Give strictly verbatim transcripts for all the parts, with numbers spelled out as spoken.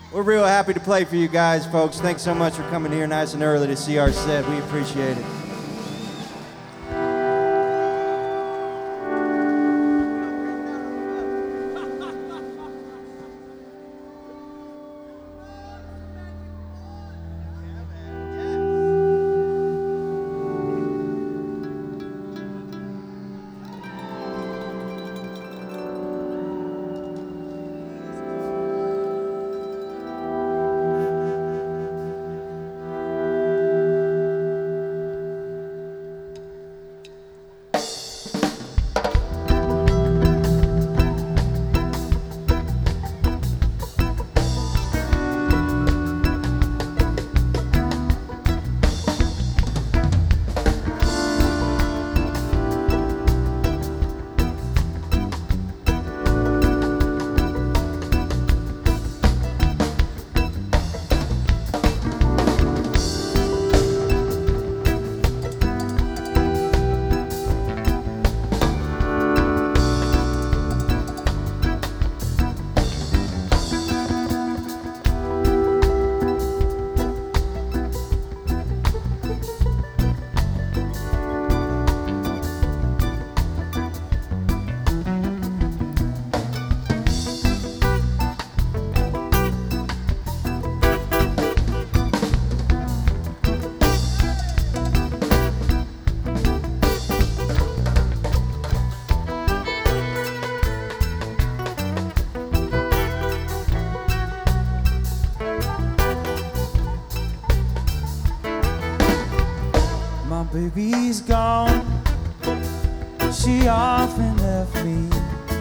We're real happy to play for you guys, folks. Thanks so much for coming here nice and early to see our set. We appreciate it. Baby's gone, she often left me.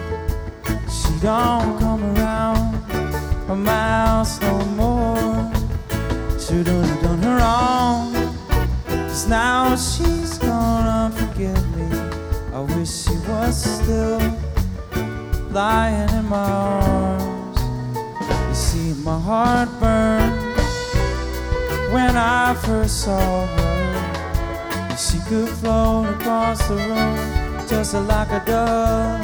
She don't come around my house no more. Should've done her wrong, 'cause now she's gonna forget me. I wish she was still lying in my arms. You see, my heart burned when I first saw her. She could float across the room just like a dove.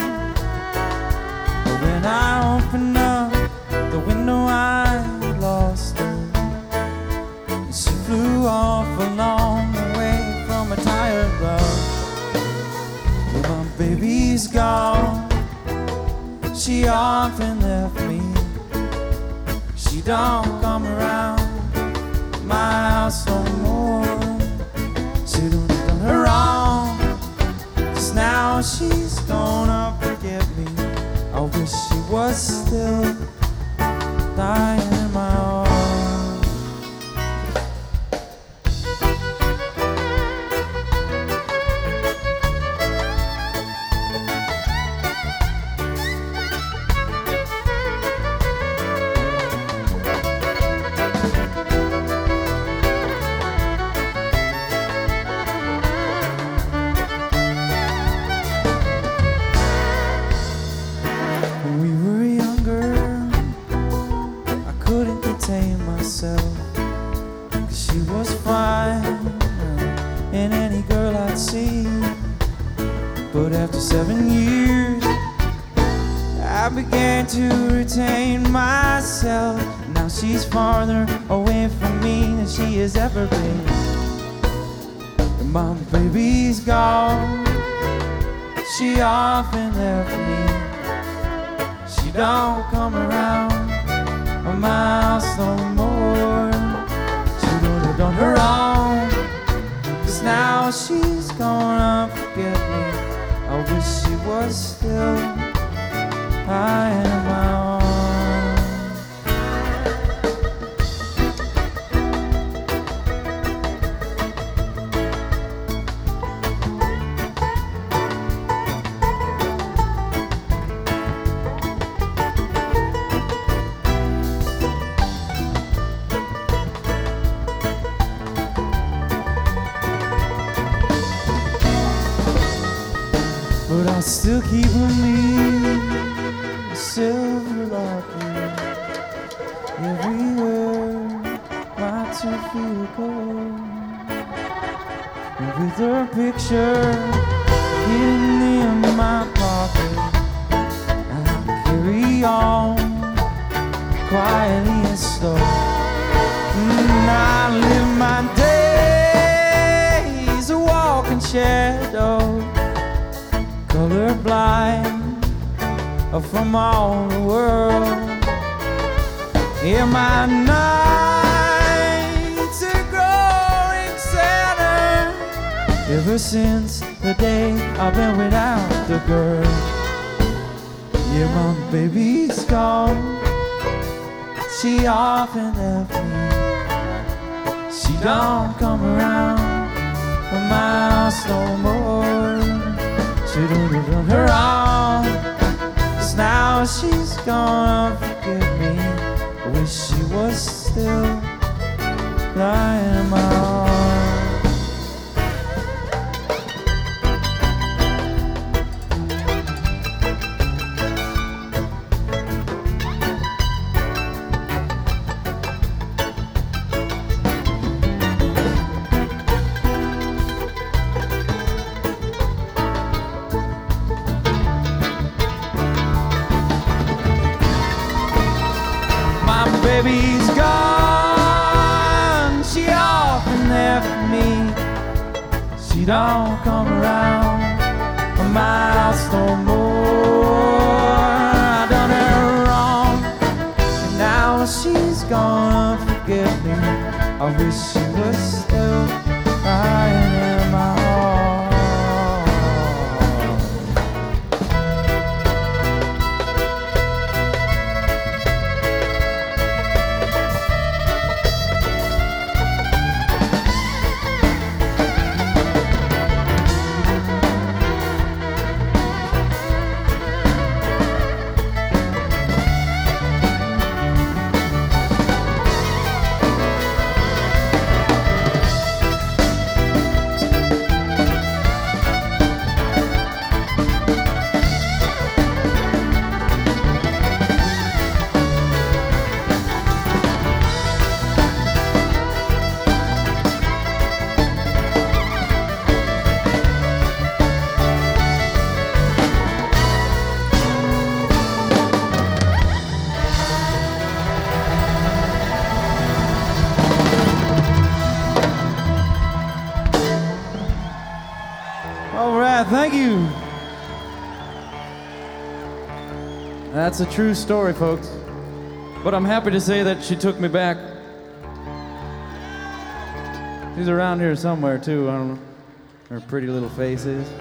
But when I opened up the window, I lost her. And she flew off a long way from a tired love. But my baby's gone, she often left me. She don't come around my house no more. Should've done her wrong, 'cause now she's gonna forget me. I wish she was still lying in my arms. Myself, 'cause she was fine in any girl I'd see. But after seven years I began to retain myself. Now she's farther away from me than she has ever been. And my baby's gone, she often left me. She don't come around my house no more. Should've done her wrong, 'cause now she's gonna forget me. I wish she was still lying in my arms. But I'll still keep with me a silver locket everywhere my two feet go. And with her picture hidden in my pocket, I'll carry on quietly and slow. Mm, I live my days a walking shadow, colorblind from all the world. Yeah, my nights are growing sadder ever since the day I've been without the girl. Yeah, my baby's gone. She often left me. She don't come around my house no more. She don't even her arm. Now she's gonna forgive me. I wish she was still lying in my arms. Baby's gone, she often left me. She don't come around my house no more. I done her wrong, and now she's gonna forgive me. I wish she was still lying in my heart. All right, thank you. That's a true story, folks. But I'm happy to say that she took me back. She's around here somewhere, too. I don't know. Her pretty little face is.